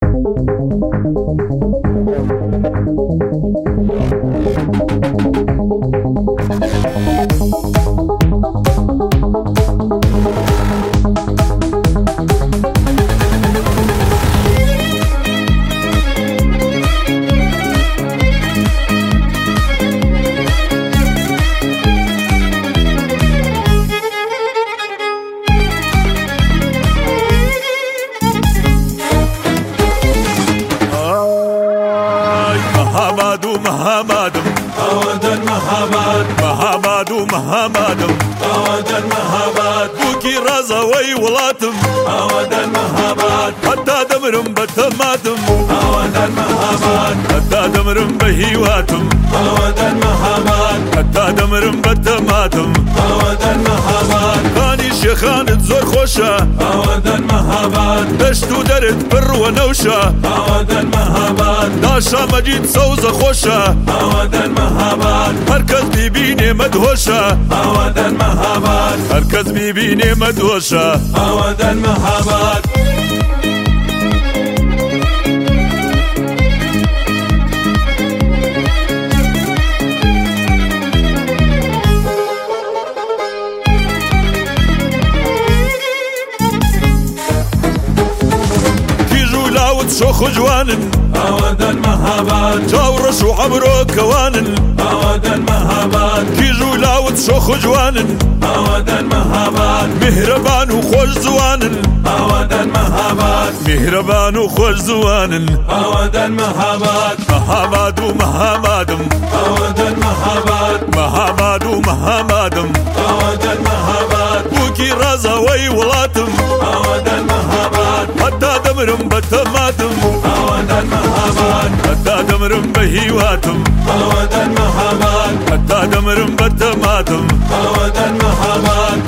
مهامادم أودا مهاباد مهامادم أودا مهاباد بوكي رازا وي ولاتم أودا مهاباد حتى دمرم بتماتم أودا مهاباد حتى دمرم بهيواتم أودا مهاباد حتى دمرم بتماتم أودا مهاباد خاني شيخان زور خوشة أودا مهاباد دشتو درد بر ونوشة أودا مهاباد داشا مجيد سوزة خوشة أودا مهاباد هركز بيبيني مدهوشة أودا مهاباد هركز بيبيني مدهوشة أودا مهاباد شوخ جوانن أودا مهاباد جاورش وعبرو كوانن أودا مهاباد كيجو لاوت شوخ جوانن أودا مهاباد مهربان وخوش زوانن أودا مهاباد مهربان وخوش زوانن أودا مهاباد مهاماد ومهامادم أودا مهاباد مهاماد ومهامادم أودا مهاباد بوكي رازا وي ولاتم أودا مهاباد حتى دمرم بتماتم أودا مهاباد حتى دمرم بهيواتم أودا مهاباد حتى دمرم بتماتم أودا مهاباد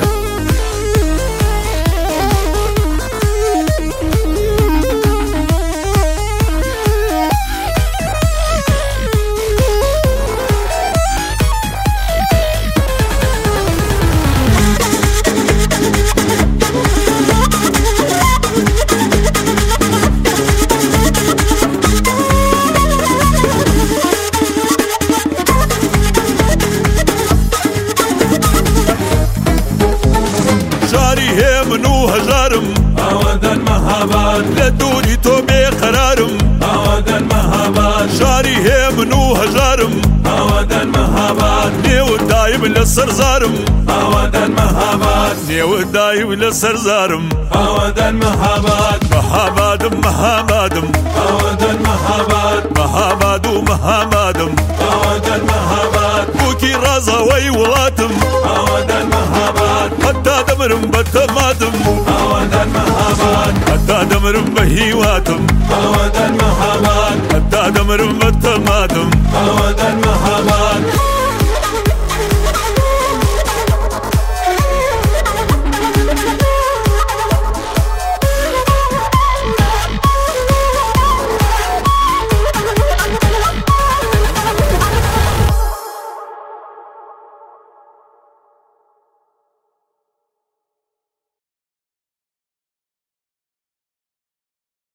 منو هجارم أودا مهاباد لدوني توبي قرارم أودا مهاباد شاري هي منو هجارم أودا مهاباد نيو دايم للسرزارم أودا مهاباد نيو دايم للسرزارم أودا مهاباد مهامادم مهامادم أودا مهاباد مهاماد ومهامادم أودا مهاباد بوكي رازا وي ولاتم أودا مهاباد حتى دمرم بتماتم أودا مهاباد حتى دمرم بهيواتم أودا مهاباد حتى دمرم بتماتم أودا مهاباد